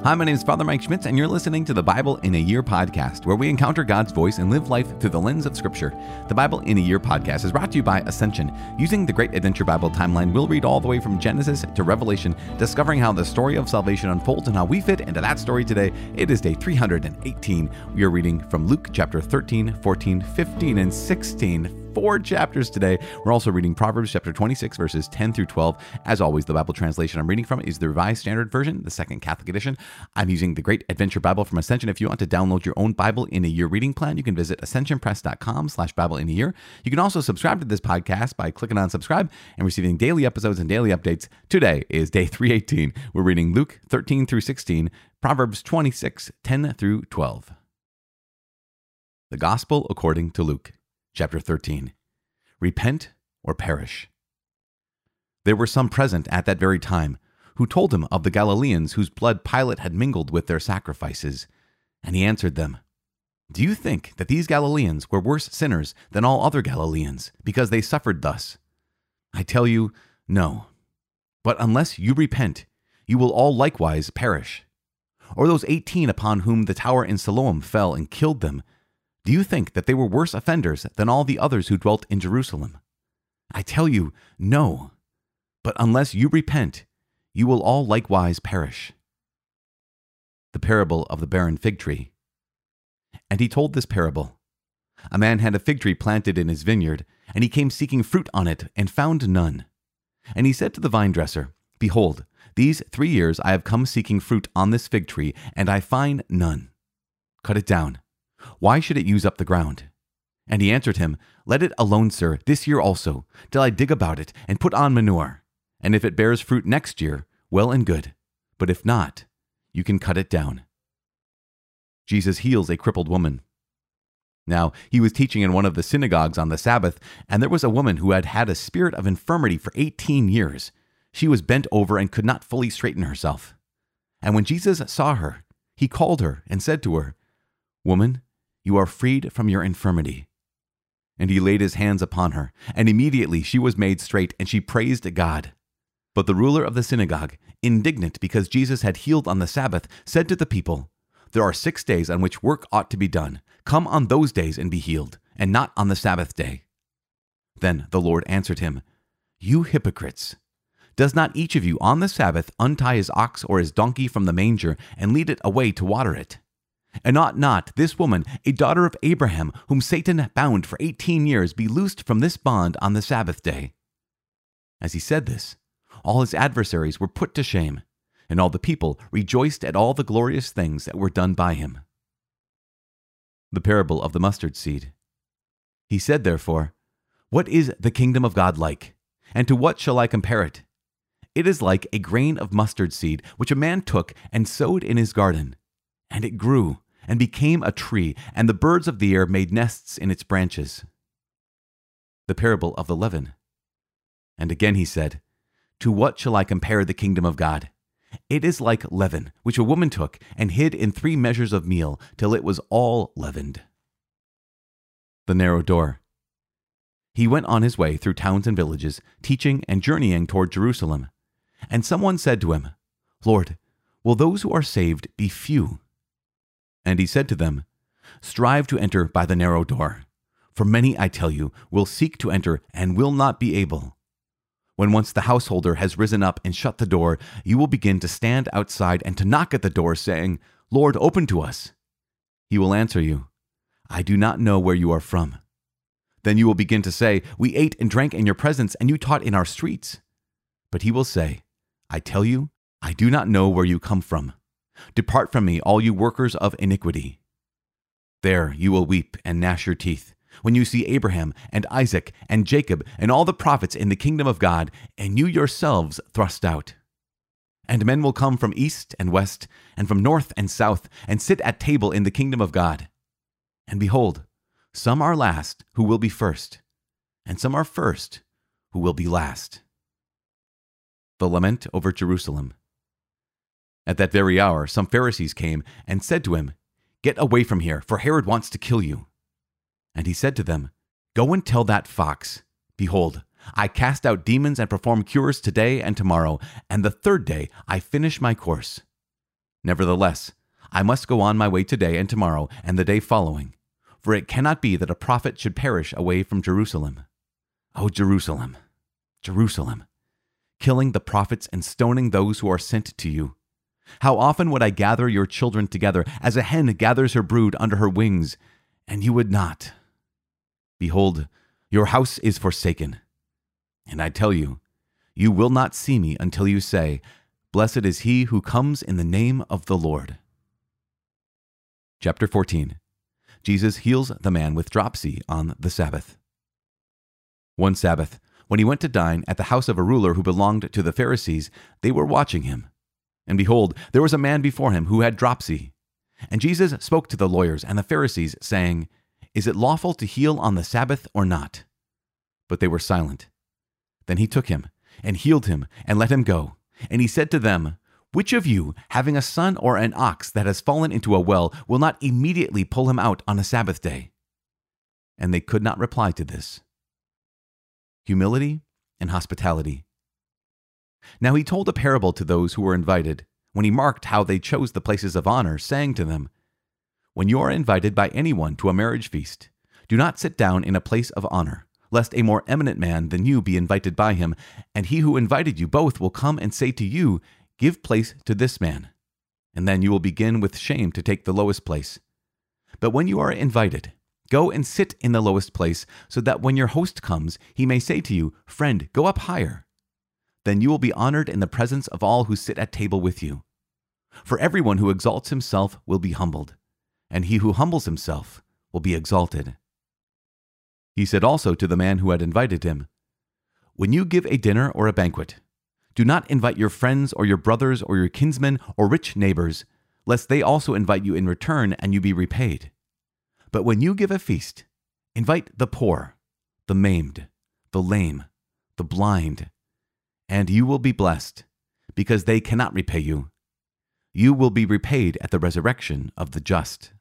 Hi, my name is Father Mike Schmitz, and you're listening to the Bible in a Year podcast, where we encounter God's voice and live life through the lens of Scripture. The Bible in a Year podcast is brought to you by Ascension. Using the Great Adventure Bible timeline, we'll read all the way from Genesis to Revelation, discovering how the story of salvation unfolds and how we fit into that story today. It is day 318. We are reading from Luke chapter 13, 14, 15, and 16. 4 chapters today. We're also reading Proverbs chapter 26, verses 10 through 12. As always, the Bible translation I'm reading from is the Revised Standard Version, the Second Catholic Edition. I'm using the Great Adventure Bible from Ascension. If you want to download your own Bible in a Year reading plan, you can visit ascensionpress.com/Bible in a Year. You can also subscribe to this podcast by clicking on subscribe and receiving daily episodes and daily updates. Today is day 318. We're reading Luke 13 through 16, Proverbs 26, 10 through 12. The Gospel according to Luke. Chapter 13. Repent or perish. There were some present at that very time who told him of the Galileans whose blood Pilate had mingled with their sacrifices. And he answered them, "Do you think that these Galileans were worse sinners than all other Galileans, because they suffered thus? I tell you, no. But unless you repent, you will all likewise perish. Or those 18 upon whom the tower in Siloam fell and killed them, do you think that they were worse offenders than all the others who dwelt in Jerusalem? I tell you, no. But unless you repent, you will all likewise perish." The parable of the barren fig tree. And he told this parable. A man had a fig tree planted in his vineyard, and he came seeking fruit on it, and found none. And he said to the vine dresser, "Behold, these 3 years I have come seeking fruit on this fig tree, and I find none. Cut it down. Why should it use up the ground?" And he answered him, "Let it alone, sir, this year also, till I dig about it and put on manure. And if it bears fruit next year, well and good. But if not, you can cut it down." Jesus heals a crippled woman. Now, he was teaching in one of the synagogues on the Sabbath, and there was a woman who had had a spirit of infirmity for 18 years. She was bent over and could not fully straighten herself. And when Jesus saw her, he called her and said to her, "Woman, you are freed from your infirmity." And he laid his hands upon her, and immediately she was made straight, and she praised God. But the ruler of the synagogue, indignant because Jesus had healed on the Sabbath, said to the people, "There are 6 days on which work ought to be done. Come on those days and be healed, and not on the Sabbath day." Then the Lord answered him, "You hypocrites! Does not each of you on the Sabbath untie his ox or his donkey from the manger and lead it away to water it? And ought not this woman, a daughter of Abraham, whom Satan bound for 18 years, be loosed from this bond on the Sabbath day?" As he said this, all his adversaries were put to shame, and all the people rejoiced at all the glorious things that were done by him. The parable of the mustard seed. He said, therefore, "What is the kingdom of God like? And to what shall I compare it? It is like a grain of mustard seed, which a man took and sowed in his garden. And it grew and became a tree, and the birds of the air made nests in its branches." The parable of the leaven. And again he said, "To what shall I compare the kingdom of God? It is like leaven, which a woman took and hid in 3 measures of meal, till it was all leavened." The narrow door. He went on his way through towns and villages, teaching and journeying toward Jerusalem. And someone said to him, "Lord, will those who are saved be few?" And he said to them, "Strive to enter by the narrow door. For many, I tell you, will seek to enter and will not be able. When once the householder has risen up and shut the door, you will begin to stand outside and to knock at the door, saying, 'Lord, open to us.' He will answer you, 'I do not know where you are from.' Then you will begin to say, 'We ate and drank in your presence, and you taught in our streets.' But he will say, 'I tell you, I do not know where you come from. Depart from me, all you workers of iniquity.' There you will weep and gnash your teeth, when you see Abraham and Isaac and Jacob and all the prophets in the kingdom of God, and you yourselves thrust out. And men will come from east and west, and from north and south, and sit at table in the kingdom of God. And behold, some are last who will be first, and some are first who will be last." The lament over Jerusalem. At that very hour, some Pharisees came and said to him, "Get away from here, for Herod wants to kill you." And he said to them, "Go and tell that fox, behold, I cast out demons and perform cures today and tomorrow, and the third day I finish my course. Nevertheless, I must go on my way today and tomorrow and the day following, for it cannot be that a prophet should perish away from Jerusalem. O Jerusalem, Jerusalem, killing the prophets and stoning those who are sent to you. How often would I gather your children together, as a hen gathers her brood under her wings, and you would not. Behold, your house is forsaken. And I tell you, you will not see me until you say, Blessed is he who comes in the name of the Lord. Chapter 14. Jesus heals the man with dropsy on the Sabbath. One Sabbath, when he went to dine at the house of a ruler who belonged to the Pharisees, they were watching him. And behold, there was a man before him who had dropsy. And Jesus spoke to the lawyers and the Pharisees, saying, Is it lawful to heal on the Sabbath or not? But they were silent. Then he took him, and healed him, and let him go. And he said to them, Which of you, having a son or an ox that has fallen into a well, will not immediately pull him out on a Sabbath day? And they could not reply to this. Humility and hospitality. Now he told a parable to those who were invited, when he marked how they chose the places of honor, saying to them, When you are invited by anyone to a marriage feast, do not sit down in a place of honor, lest a more eminent man than you be invited by him, and he who invited you both will come and say to you, Give place to this man. And then you will begin with shame to take the lowest place. But when you are invited, go and sit in the lowest place, so that when your host comes, he may say to you, Friend, go up higher. Then you will be honored in the presence of all who sit at table with you. For everyone who exalts himself will be humbled, and he who humbles himself will be exalted. He said also to the man who had invited him, When you give a dinner or a banquet, do not invite your friends or your brothers or your kinsmen or rich neighbors, lest they also invite you in return and you be repaid. But when you give a feast, invite the poor, the maimed, the lame, the blind, and you will be blessed, because they cannot repay you. You will be repaid at the resurrection of the just.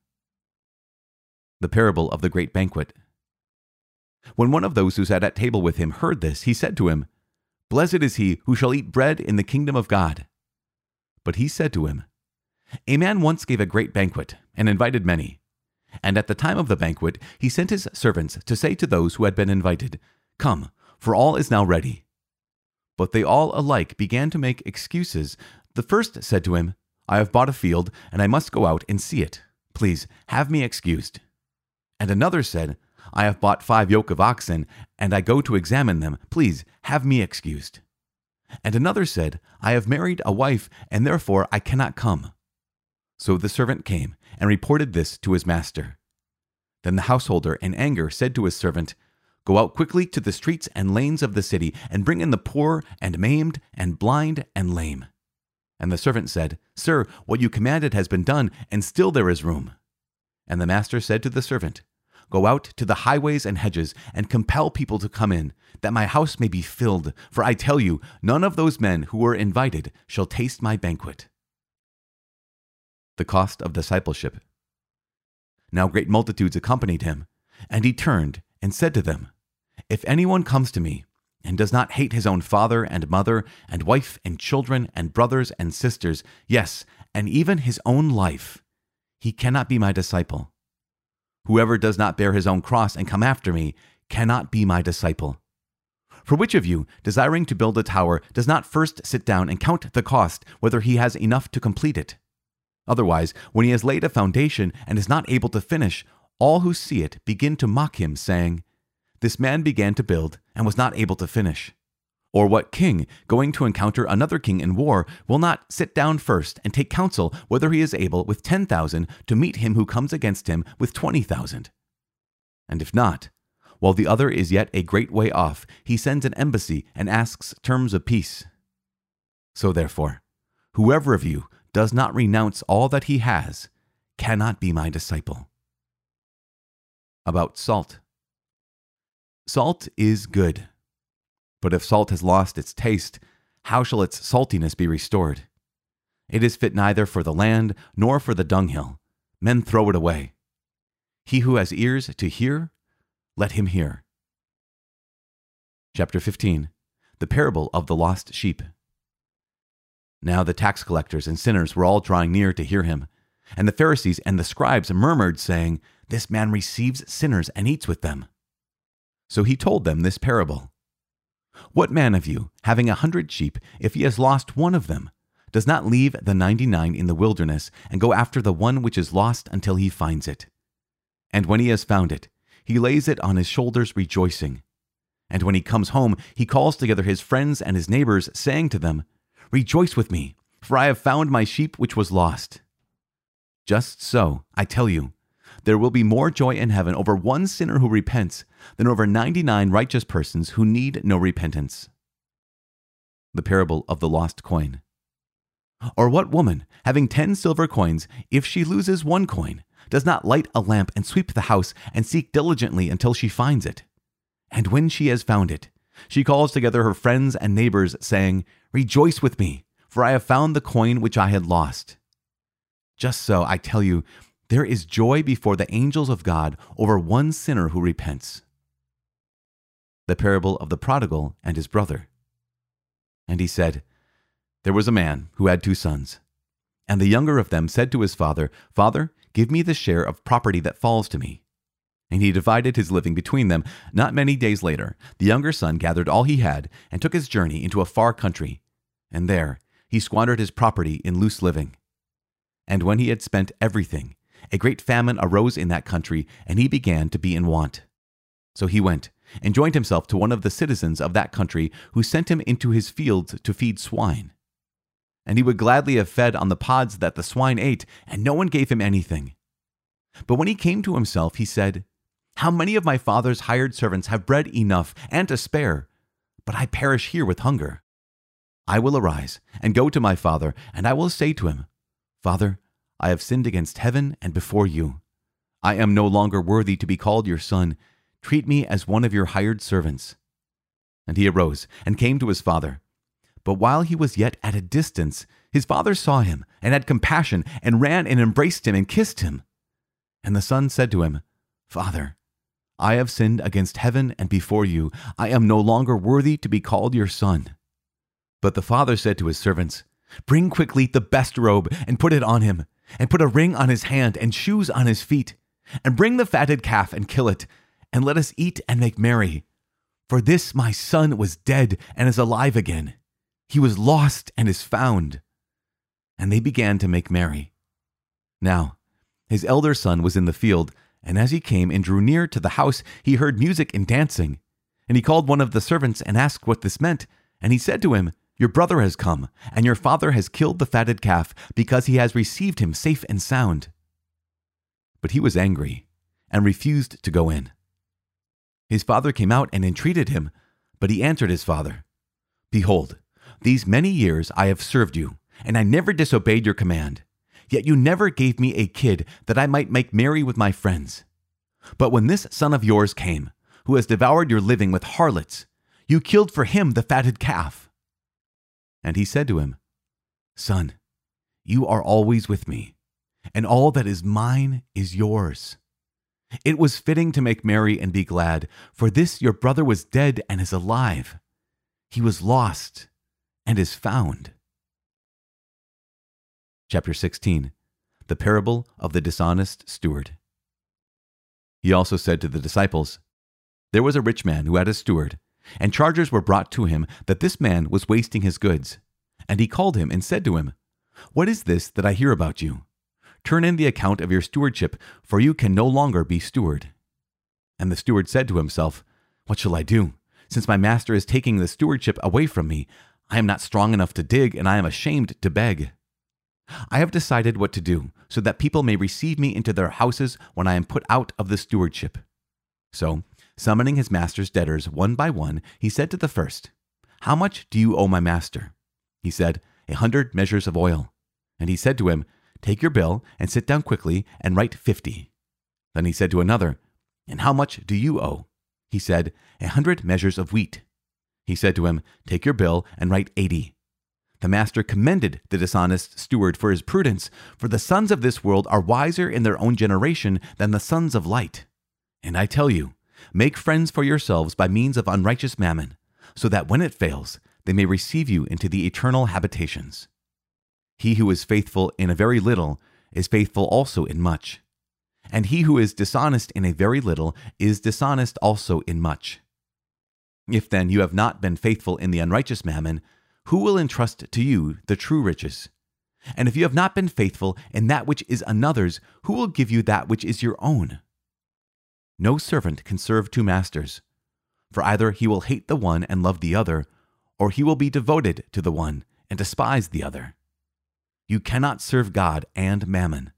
The parable of the great banquet. When one of those who sat at table with him heard this, he said to him, Blessed is he who shall eat bread in the kingdom of God. But he said to him, A man once gave a great banquet and invited many. And at the time of the banquet, he sent his servants to say to those who had been invited, Come, for all is now ready. But they all alike began to make excuses. The first said to him, I have bought a field, and I must go out and see it. Please, have me excused. And another said, I have bought 5 yoke of oxen, and I go to examine them. Please, have me excused. And another said, I have married a wife, and therefore I cannot come. So the servant came and reported this to his master. Then the householder, in anger, said to his servant, Go out quickly to the streets and lanes of the city, and bring in the poor and maimed and blind and lame. And the servant said, Sir, what you commanded has been done, and still there is room. And the master said to the servant, Go out to the highways and hedges, and compel people to come in, that my house may be filled. For I tell you, none of those men who were invited shall taste my banquet. The cost of discipleship. Now great multitudes accompanied him, and he turned and said to them, If anyone comes to me, and does not hate his own father and mother, and wife and children, and brothers and sisters, yes, and even his own life, he cannot be my disciple. Whoever does not bear his own cross and come after me cannot be my disciple. For which of you, desiring to build a tower, does not first sit down and count the cost, whether he has enough to complete it? Otherwise, when he has laid a foundation and is not able to finish, all who see it begin to mock him, saying, This man began to build and was not able to finish. Or what king, going to encounter another king in war, will not sit down first and take counsel whether he is able with 10,000 to meet him who comes against him with 20,000? And if not, while the other is yet a great way off, he sends an embassy and asks terms of peace. So therefore, whoever of you does not renounce all that he has cannot be my disciple. About salt. Salt is good. But if salt has lost its taste, how shall its saltiness be restored? It is fit neither for the land nor for the dunghill. Men throw it away. He who has ears to hear, let him hear. Chapter 15. The parable of the lost sheep. Now the tax collectors and sinners were all drawing near to hear him. And the Pharisees and the scribes murmured, saying, "This man receives sinners and eats with them." So he told them this parable. "What man of you, having 100 sheep, if he has lost one of them, does not leave the 99 in the wilderness and go after the one which is lost until he finds it? And when he has found it, he lays it on his shoulders rejoicing. And when he comes home, he calls together his friends and his neighbors, saying to them, 'Rejoice with me, for I have found my sheep which was lost.' Just so, I tell you, there will be more joy in heaven over one sinner who repents than over 99 righteous persons who need no repentance." The parable of the lost coin. "Or what woman, having 10 silver coins, if she loses one coin, does not light a lamp and sweep the house and seek diligently until she finds it? And when she has found it, she calls together her friends and neighbors, saying, 'Rejoice with me, for I have found the coin which I had lost.' Just so, I tell you, there is joy before the angels of God over one sinner who repents." The parable of the prodigal and his brother. And he said, "There was a man who had 2 sons. And the younger of them said to his father, 'Father, give me the share of property that falls to me.' And he divided his living between them. Not many days later, the younger son gathered all he had and took his journey into a far country. And there he squandered his property in loose living. And when he had spent everything, a great famine arose in that country, and he began to be in want. So he went and joined himself to one of the citizens of that country, who sent him into his fields to feed swine. And he would gladly have fed on the pods that the swine ate, and no one gave him anything. But when he came to himself, he said, 'How many of my father's hired servants have bread enough and to spare, but I perish here with hunger? I will arise and go to my father, and I will say to him, Father, I have sinned against heaven and before you. I am no longer worthy to be called your son. Treat me as one of your hired servants.' And he arose and came to his father. But while he was yet at a distance, his father saw him and had compassion and ran and embraced him and kissed him. And the son said to him, 'Father, I have sinned against heaven and before you. I am no longer worthy to be called your son.' But the father said to his servants, 'Bring quickly the best robe and put it on him, and put a ring on his hand and shoes on his feet, and bring the fatted calf and kill it, and let us eat and make merry. For this my son was dead and is alive again. He was lost and is found.' And they began to make merry. Now his elder son was in the field, and as he came and drew near to the house, he heard music and dancing. And he called one of the servants and asked what this meant. And he said to him, 'Your brother has come, and your father has killed the fatted calf, because he has received him safe and sound.' But he was angry and refused to go in. His father came out and entreated him, but he answered his father, 'Behold, these many years I have served you, and I never disobeyed your command. Yet you never gave me a kid that I might make merry with my friends. But when this son of yours came, who has devoured your living with harlots, you killed for him the fatted calf.' And he said to him, 'Son, you are always with me, and all that is mine is yours. It was fitting to make merry and be glad, for this your brother was dead and is alive. He was lost and is found.'" Chapter 16. The parable of the dishonest steward. He also said to the disciples, "There was a rich man who had a steward, and charges were brought to him that this man was wasting his goods. And he called him and said to him, 'What is this that I hear about you? Turn in the account of your stewardship, for you can no longer be steward.' And the steward said to himself, 'What shall I do? Since my master is taking the stewardship away from me, I am not strong enough to dig, and I am ashamed to beg. I have decided what to do, so that people may receive me into their houses when I am put out of the stewardship.' So, summoning his master's debtors one by one, he said to the first, 'How much do you owe my master?' He said, 100 measures of oil. And he said to him, 'Take your bill and sit down quickly and write 50. Then he said to another, 'And how much do you owe?' He said, 100 measures of wheat. He said to him, 'Take your bill and write 80. The master commended the dishonest steward for his prudence, for the sons of this world are wiser in their own generation than the sons of light. And I tell you, make friends for yourselves by means of unrighteous mammon, so that when it fails, they may receive you into the eternal habitations. He who is faithful in a very little is faithful also in much. And he who is dishonest in a very little is dishonest also in much. If then you have not been faithful in the unrighteous mammon, who will entrust to you the true riches? And if you have not been faithful in that which is another's, who will give you that which is your own? No servant can serve two masters, for either he will hate the one and love the other, or he will be devoted to the one and despise the other. You cannot serve God and mammon.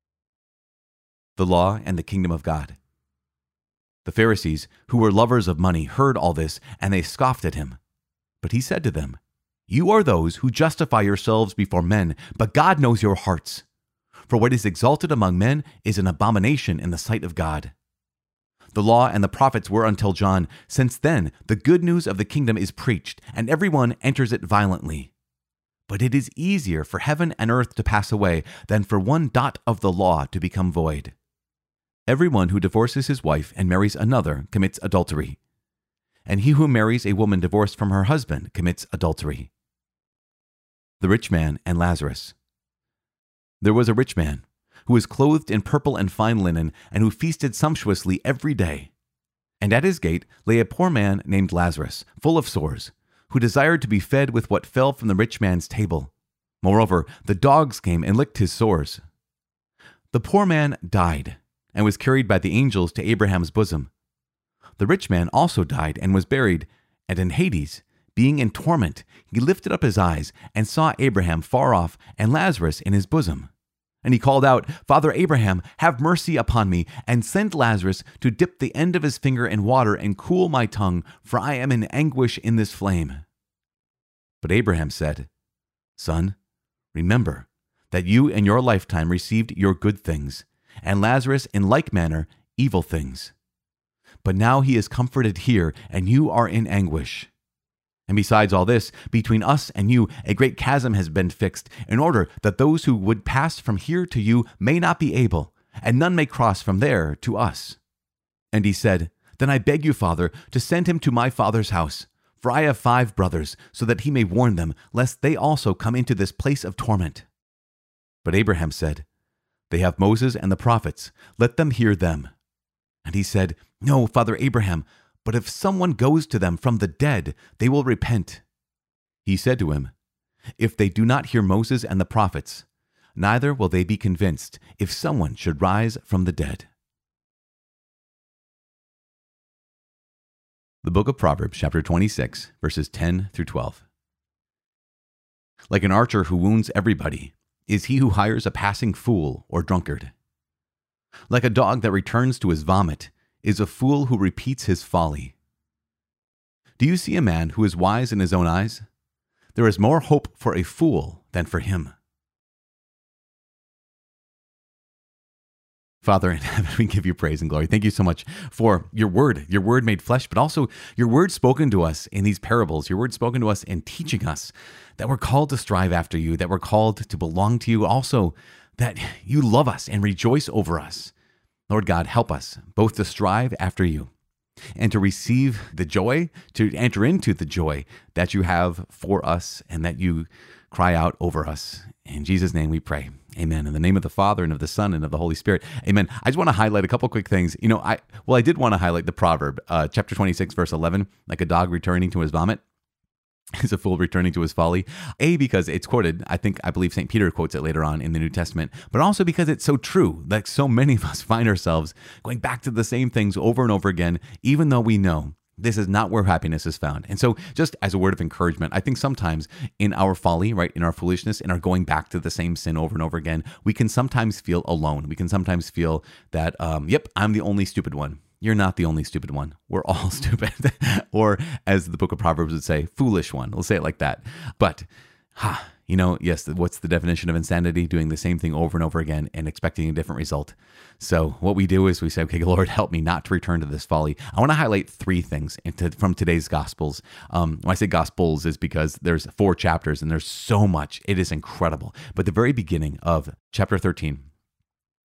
The law and the kingdom of God. The Pharisees, who were lovers of money, heard all this, and they scoffed at him. But he said to them, You are those who justify yourselves before men, but God knows your hearts. For what is exalted among men is an abomination in the sight of God. The law and the prophets were until John. Since then, the good news of the kingdom is preached, and everyone enters it violently. But it is easier for heaven and earth to pass away than for one dot of the law to become void. Everyone who divorces his wife and marries another commits adultery. And he who marries a woman divorced from her husband commits adultery. The rich man and Lazarus. There was a rich man who was clothed in purple and fine linen, and who feasted sumptuously every day. And at his gate lay a poor man named Lazarus, full of sores, who desired to be fed with what fell from the rich man's table. Moreover, the dogs came and licked his sores. The poor man died, and was carried by the angels to Abraham's bosom. The rich man also died and was buried, and in Hades, being in torment, he lifted up his eyes and saw Abraham far off and Lazarus in his bosom. And he called out, Father Abraham, have mercy upon me, and send Lazarus to dip the end of his finger in water and cool my tongue, for I am in anguish in this flame. But Abraham said, Son, remember that you in your lifetime received your good things, and Lazarus in like manner evil things. But now he is comforted here, and you are in anguish. And besides all this, between us and you a great chasm has been fixed, in order that those who would pass from here to you may not be able, and none may cross from there to us. And he said, Then I beg you, Father, to send him to my father's house, for I have 5 brothers, so that he may warn them, lest they also come into this place of torment. But Abraham said, They have Moses and the prophets, let them hear them. And he said, No, Father Abraham, but if someone goes to them from the dead, they will repent. He said to him, If they do not hear Moses and the prophets, neither will they be convinced if someone should rise from the dead. The book of Proverbs, chapter 26, verses 10 through 12. Like an archer who wounds everybody is he who hires a passing fool or drunkard. Like a dog that returns to his vomit is a fool who repeats his folly. Do you see a man who is wise in his own eyes? There is more hope for a fool than for him. Father in heaven, we give you praise and glory. Thank you so much for your word made flesh, but also your word spoken to us in these parables, your word spoken to us in teaching us that we're called to strive after you, that we're called to belong to you, also that you love us and rejoice over us. Lord God, help us both to strive after you and to receive the joy, to enter into the joy that you have for us and that you cry out over us. In Jesus' name we pray. Amen. In the name of the Father and of the Son and of the Holy Spirit. Amen. I just want to highlight a couple quick things. I did want to highlight the proverb, chapter 26, verse 11, like a dog returning to his vomit is a fool returning to his folly. Because it's quoted, I believe St. Peter quotes it later on in the New Testament, but also because it's so true. Like so many of us find ourselves going back to the same things over and over again, even though we know this is not where happiness is found. And so just as a word of encouragement, I think sometimes in our folly, right, in our foolishness, in our going back to the same sin over and over again, we can sometimes feel alone. We can sometimes feel that, I'm the only stupid one. You're not the only stupid one. We're all stupid. Or as the book of Proverbs would say, foolish one. We'll say it like that. But, yes, what's the definition of insanity? Doing the same thing over and over again and expecting a different result. So what we do is we say, okay, Lord, help me not to return to this folly. I want to highlight 3 things from today's Gospels. When I say Gospels is because there's 4 chapters and there's so much. It is incredible. But the very beginning of chapter 13,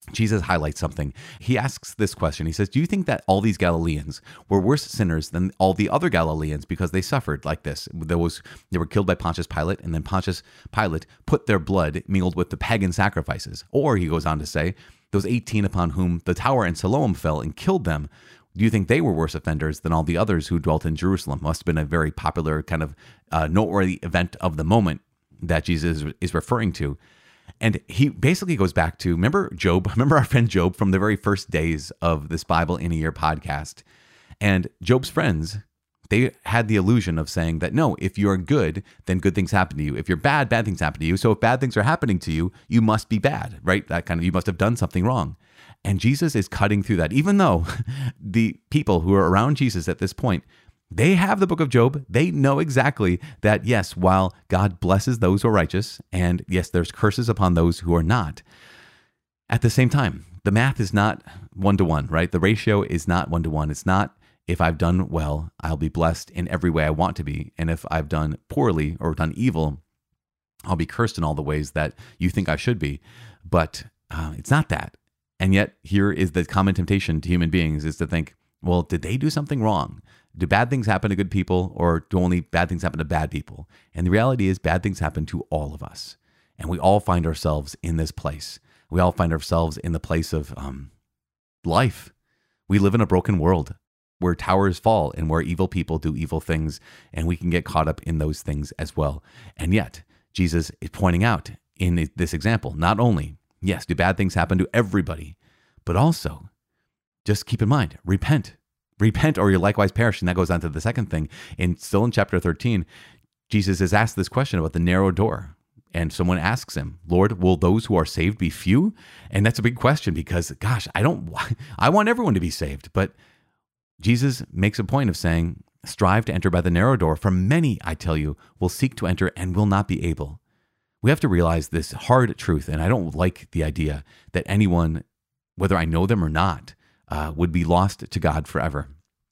Jesus highlights something. He asks this question. He says, do you think that all these Galileans were worse sinners than all the other Galileans because they suffered like this? They were killed by Pontius Pilate, and then Pontius Pilate put their blood mingled with the pagan sacrifices. Or, he goes on to say, those 18 upon whom the tower in Siloam fell and killed them, do you think they were worse offenders than all the others who dwelt in Jerusalem? Must have been a very popular kind of noteworthy event of the moment that Jesus is referring to. And he basically goes back to, remember Job? Remember our friend Job from the very first days of this Bible in a Year podcast? And Job's friends, they had the illusion of saying that, no, if you're good, then good things happen to you. If you're bad, bad things happen to you. So if bad things are happening to you, you must be bad, right? That kind of, you must have done something wrong. And Jesus is cutting through that, even though the people who are around Jesus at this point, they have the book of Job. They know exactly that, yes, while God blesses those who are righteous, and yes, there's curses upon those who are not, at the same time, the math is not 1-to-1, right? The ratio is not 1-to-1. It's not, if I've done well, I'll be blessed in every way I want to be. And if I've done poorly or done evil, I'll be cursed in all the ways that you think I should be. But it's not that. And yet, here is the common temptation to human beings is to think, well, did they do something wrong? Do bad things happen to good people, or do only bad things happen to bad people? And the reality is bad things happen to all of us. And we all find ourselves in this place. We all find ourselves in the place of life. We live in a broken world where towers fall and where evil people do evil things, and we can get caught up in those things as well. And yet, Jesus is pointing out in this example, not only, yes, do bad things happen to everybody, but also just keep in mind, repent. Repent or you'll likewise perish. And that goes on to the second thing. Still in chapter 13, Jesus is asked this question about the narrow door. And someone asks him, Lord, will those who are saved be few? And that's a big question because, gosh, I want everyone to be saved. But Jesus makes a point of saying, strive to enter by the narrow door. For many, I tell you, will seek to enter and will not be able. We have to realize this hard truth. And I don't like the idea that anyone, whether I know them or not, would be lost to God forever.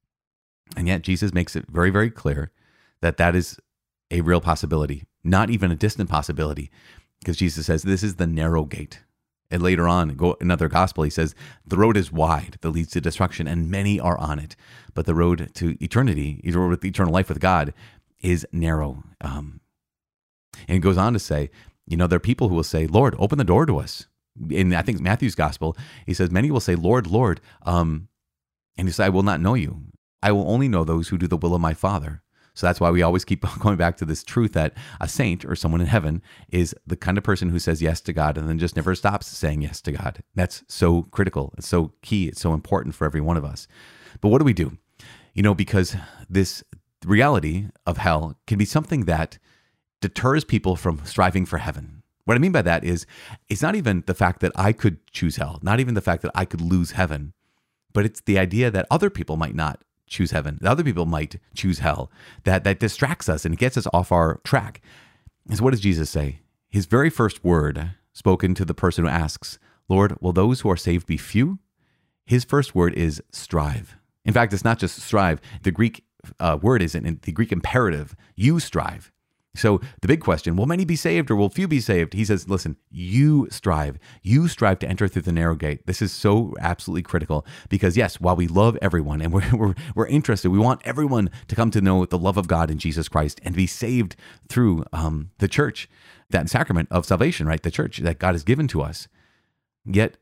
And yet Jesus makes it very, very clear that that is a real possibility, not even a distant possibility, because Jesus says this is the narrow gate. And later on, another gospel, he says, the road is wide that leads to destruction, and many are on it. But the road to eternity, with eternal life with God, is narrow. And he goes on to say, there are people who will say, Lord, open the door to us. In, I think, Matthew's gospel, he says, many will say, Lord, Lord. And he says, I will not know you. I will only know those who do the will of my Father. So that's why we always keep going back to this truth that a saint or someone in heaven is the kind of person who says yes to God and then just never stops saying yes to God. That's so critical. It's so key. It's so important for every one of us. But what do we do? Because this reality of hell can be something that deters people from striving for heaven. What I mean by that is, it's not even the fact that I could choose hell, not even the fact that I could lose heaven, but it's the idea that other people might not choose heaven, that other people might choose hell, that distracts us and gets us off our track. And so what does Jesus say? His very first word spoken to the person who asks, Lord, will those who are saved be few? His first word is strive. In fact, it's not just strive. The Greek word is in the Greek imperative. You strive. So the big question, will many be saved or will few be saved? He says, listen, you strive. You strive to enter through the narrow gate. This is so absolutely critical because, yes, while we love everyone and we're interested, we want everyone to come to know the love of God in Jesus Christ and be saved through the church, that sacrament of salvation, right? The church that God has given to us. Yet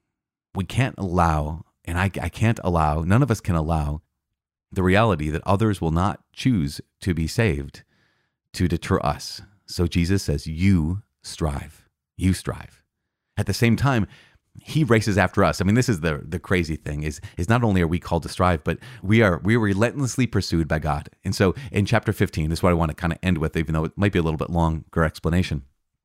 we can't allow, and I can't allow, none of us can allow the reality that others will not choose to be saved to deter us. So Jesus says, you strive. You strive. At the same time, he races after us. I mean, this is the crazy thing is not only are we called to strive, but we are relentlessly pursued by God. And so in chapter 15, this is what I want to kind of end with, even though it might be a little bit longer explanation.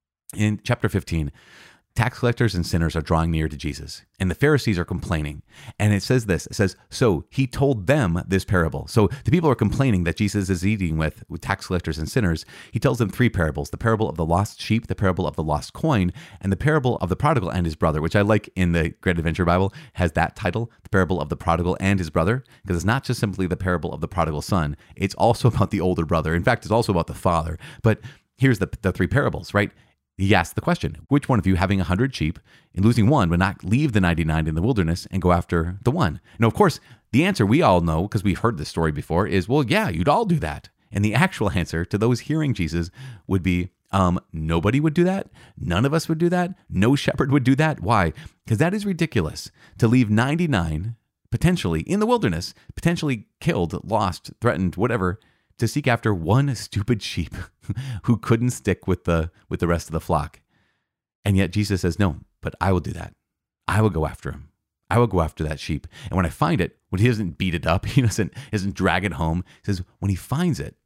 In chapter 15, tax collectors and sinners are drawing near to Jesus, and the Pharisees are complaining. And it says this, it says, so he told them this parable. So the people are complaining that Jesus is eating with tax collectors and sinners. He tells them three parables: the parable of the lost sheep, the parable of the lost coin, and the parable of the prodigal and his brother, which I like in the Great Adventure Bible has that title, the parable of the prodigal and his brother, because it's not just simply the parable of the prodigal son. It's also about the older brother. In fact, it's also about the father. But here's the three parables, right? he asked the question, which one of you having 100 sheep and losing one would not leave the 99 in the wilderness and go after the one? Now, of course, the answer we all know, because we've heard this story before, is, well, yeah, you'd all do that. And the actual answer to those hearing Jesus would be, nobody would do that. None of us would do that. No shepherd would do that. Why? Because that is ridiculous to leave 99 potentially in the wilderness, potentially killed, lost, threatened, whatever, to seek after one stupid sheep who couldn't stick with the rest of the flock. And yet Jesus says, no, but I will do that. I will go after him. I will go after that sheep. And when I find it, when he doesn't beat it up, he doesn't drag it home. He says, when he finds it,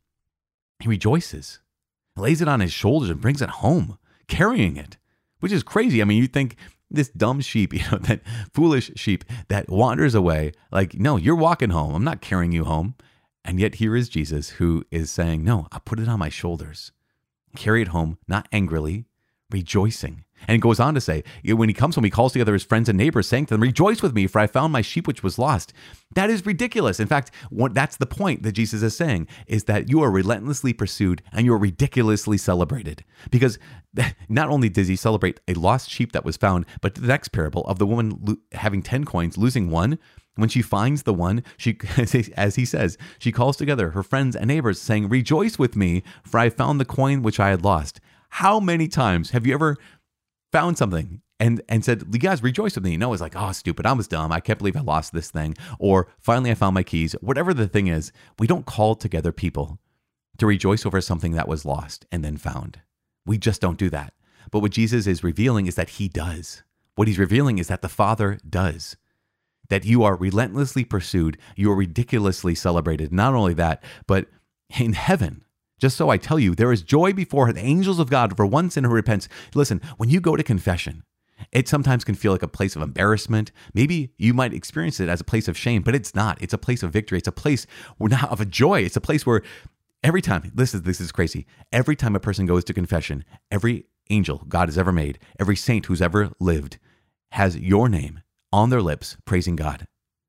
he rejoices, lays it on his shoulders and brings it home, carrying it, which is crazy. I mean, you think this dumb sheep, that foolish sheep that wanders away, like, no, you're walking home. I'm not carrying you home. And yet here is Jesus who is saying, no, I'll put it on my shoulders, carry it home, not angrily, rejoicing. And he goes on to say, when he comes home, he calls together his friends and neighbors, saying to them, rejoice with me, for I found my sheep which was lost. That is ridiculous. In fact, that's the point that Jesus is saying, is that you are relentlessly pursued and you are ridiculously celebrated. Because not only does he celebrate a lost sheep that was found, but the next parable of the woman having 10 coins, losing one, when she finds the one, she, as he says, she calls together her friends and neighbors, saying, rejoice with me, for I found the coin which I had lost. How many times have you ever found something and said, you guys rejoice with me? No, it's like, oh, stupid, I was dumb, I can't believe I lost this thing. Or finally I found my keys. Whatever the thing is, we don't call together people to rejoice over something that was lost and then found. We just don't do that. But what Jesus is revealing is that he does. What he's revealing is that the Father does. That you are relentlessly pursued, you are ridiculously celebrated. Not only that, but in heaven, just so I tell you, there is joy before the angels of God for one sinner who repents. Listen, when you go to confession, it sometimes can feel like a place of embarrassment. Maybe you might experience it as a place of shame, but it's not. It's a place of victory. It's a place of a joy. It's a place where every time, this is crazy. Every time a person goes to confession, every angel God has ever made, every saint who's ever lived has your name on their lips praising God.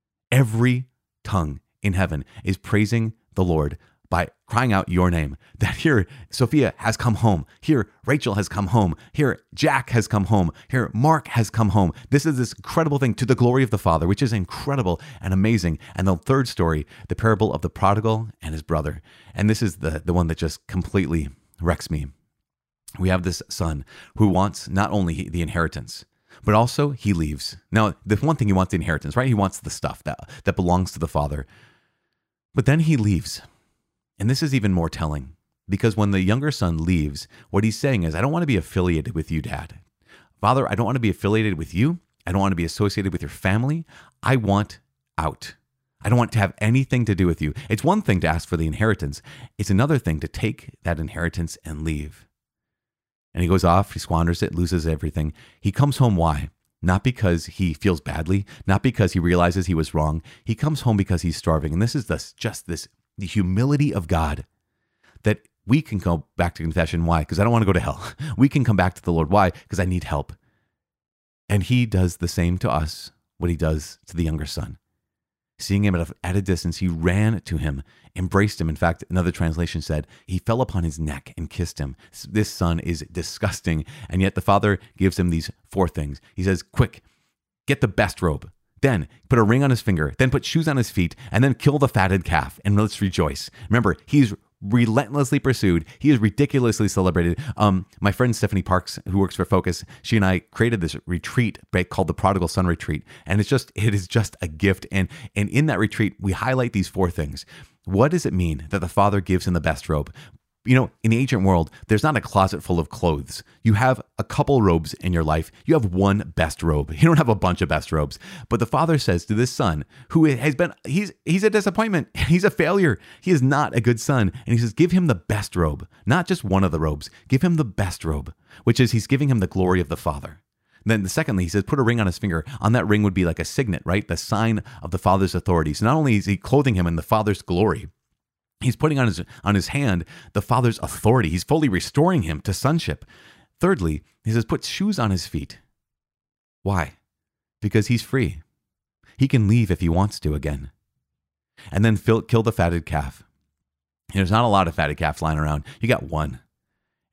Every tongue in heaven is praising the Lord by crying out your name. That here, Sophia has come home. Here, Rachel has come home. Here, Jack has come home. Here, Mark has come home. This is this incredible thing to the glory of the Father, which is incredible and amazing. And the third story, the parable of the prodigal and his brother. And this is the one that just completely wrecks me. We have this son who wants not only the inheritance, but also he leaves. Now, the one thing he wants the inheritance, right? He wants the stuff that belongs to the Father. But then he leaves. And this is even more telling, because when the younger son leaves, what he's saying is, I don't want to be affiliated with you, Dad. Father, I don't want to be affiliated with you. I don't want to be associated with your family. I want out. I don't want to have anything to do with you. It's one thing to ask for the inheritance. It's another thing to take that inheritance and leave. And he goes off, he squanders it, loses everything. He comes home, why? Not because he feels badly, not because he realizes he was wrong. He comes home because he's starving. And this is the humility of God, that we can go back to confession. Why? Because I don't want to go to hell. We can come back to the Lord. Why? Because I need help. And he does the same to us, what he does to the younger son. Seeing him at a distance, he ran to him, embraced him. In fact, another translation said, he fell upon his neck and kissed him. This son is disgusting. And yet the father gives him these 4 things. He says, quick, get the best robe. Then put a ring on his finger, then put shoes on his feet, and then kill the fatted calf, and let's rejoice. Remember, he's relentlessly pursued. He is ridiculously celebrated. My friend Stephanie Parks, who works for Focus, she and I created this retreat called the Prodigal Son Retreat. And it is just a gift. And in that retreat, we highlight these 4 things. What does it mean that the Father gives him the best robe? You know, in the ancient world, there's not a closet full of clothes. You have a couple robes in your life. You have one best robe. You don't have a bunch of best robes. But the Father says to this son, who has been, he's a disappointment. He's a failure. He is not a good son. And he says, give him the best robe, not just one of the robes. Give him the best robe, which is he's giving him the glory of the Father. And then secondly, he says, put a ring on his finger. On that ring would be like a signet, right? The sign of the Father's authority. So not only is he clothing him in the Father's glory, he's putting on his hand the Father's authority. He's fully restoring him to sonship. Thirdly, he says, put shoes on his feet. Why? Because he's free. He can leave if he wants to again. And then kill the fatted calf. There's not a lot of fatted calves lying around. You got one.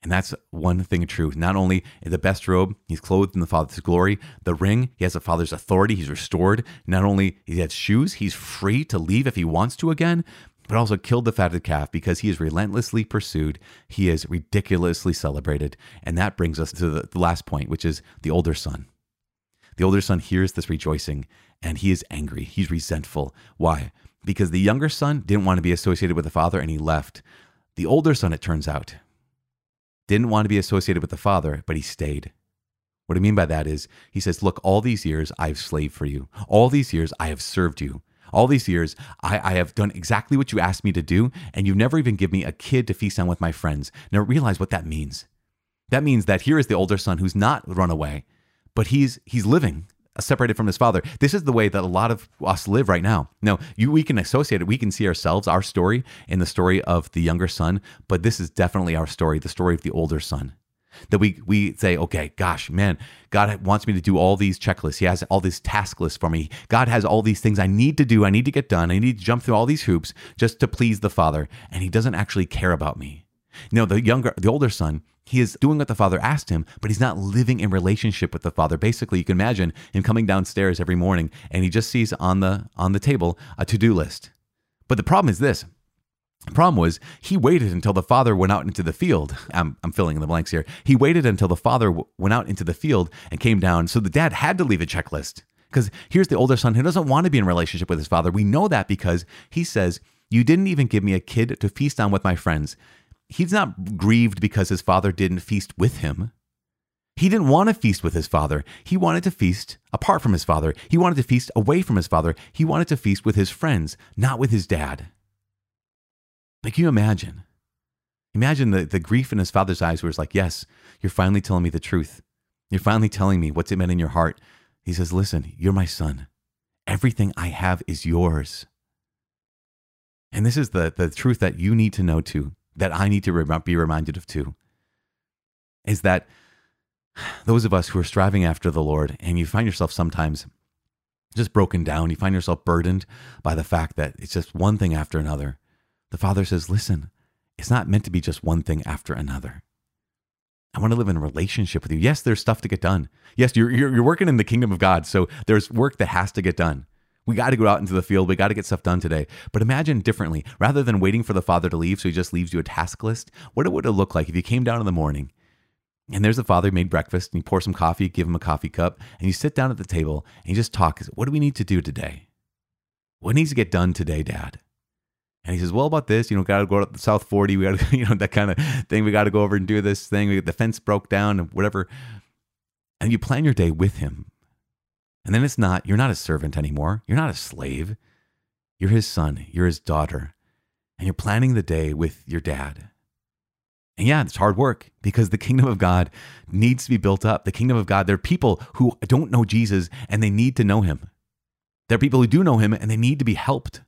And that's one thing true. Not only in the best robe, he's clothed in the Father's glory. The ring, he has the Father's authority. He's restored. Not only he has shoes, he's free to leave if he wants to again, but also killed the fatted calf because he is relentlessly pursued. He is ridiculously celebrated. And that brings us to the last point, which is the older son. The older son hears this rejoicing and he is angry. He's resentful. Why? Because the younger son didn't want to be associated with the father and he left. The older son, it turns out, didn't want to be associated with the father, but he stayed. What I mean by that is he says, look, all these years I've slaved for you. All these years I have served you. All these years I have done exactly what you asked me to do, and you've never even given me a kid to feast on with my friends. Now realize what that means. That means that here is the older son who's not run away, but he's living separated from his father. This is the way that a lot of us live right now. Now, we can associate it. We can see ourselves, our story, in the story of the younger son, but this is definitely our story, the story of the older son. That we say, okay, gosh, man, God wants me to do all these checklists. He has all these task lists for me. God has all these things I need to do. I need to get done. I need to jump through all these hoops just to please the Father. And he doesn't actually care about me. The older son, he is doing what the father asked him, but he's not living in relationship with the father. Basically, you can imagine him coming downstairs every morning and he just sees on the table a to-do list. But the problem is this. The problem was he waited until the father went out into the field. I'm filling in the blanks here. He waited until the father went out into the field and came down. So the dad had to leave a checklist because here's the older son who doesn't want to be in a relationship with his father. We know that because he says, you didn't even give me a kid to feast on with my friends. He's not grieved because his father didn't feast with him. He didn't want to feast with his father. He wanted to feast apart from his father. He wanted to feast away from his father. He wanted to feast with his friends, not with his dad. Like, you imagine the grief in his father's eyes where it's like, yes, you're finally telling me the truth. You're finally telling me what's meant in your heart. He says, listen, you're my son. Everything I have is yours. And this is the truth that you need to know too, that I need to be reminded of too, is that those of us who are striving after the Lord and you find yourself sometimes just broken down, you find yourself burdened by the fact that it's just one thing after another. The Father says, listen, it's not meant to be just one thing after another. I want to live in a relationship with you. Yes, there's stuff to get done. Yes, you're working in the kingdom of God, so there's work that has to get done. We got to go out into the field. We got to get stuff done today. But imagine differently. Rather than waiting for the Father to leave so he just leaves you a task list, what would it look like if you came down in the morning and there's the Father who made breakfast and you pour some coffee, give him a coffee cup, and you sit down at the table and you just talk. What do we need to do today? What needs to get done today, Dad? And he says, well, about this, got to go to the South 40. We got to, that kind of thing. We got to go over and do this thing. The fence broke down and whatever. And you plan your day with him. And then you're not a servant anymore. You're not a slave. You're his son. You're his daughter. And you're planning the day with your dad. And yeah, it's hard work because the kingdom of God needs to be built up. The kingdom of God, there are people who don't know Jesus and they need to know him. There are people who do know him and they need to be helped.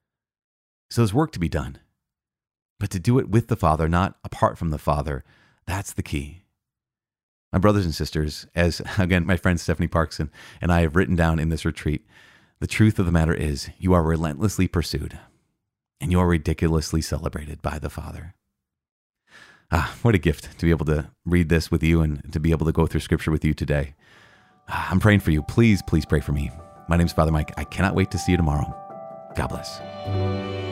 So there's work to be done. But to do it with the Father, not apart from the Father, that's the key. My brothers and sisters, as again, my friend Stephanie Parks and I have written down in this retreat, the truth of the matter is you are relentlessly pursued and you are ridiculously celebrated by the Father. What a gift to be able to read this with you and to be able to go through scripture with you today. I'm praying for you. Please, please pray for me. My name is Father Mike. I cannot wait to see you tomorrow. God bless.